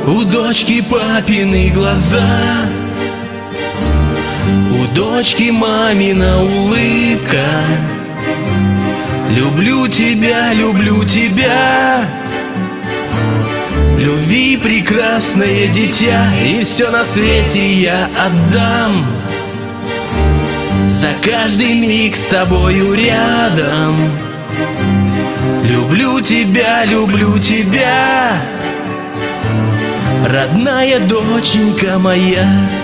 У дочки папины глаза, у дочки мамина улыбка. Люблю тебя, люблю тебя. Любви прекрасное дитя, и все на свете я отдам за каждый миг с тобою рядом. Люблю тебя, родная доченька моя.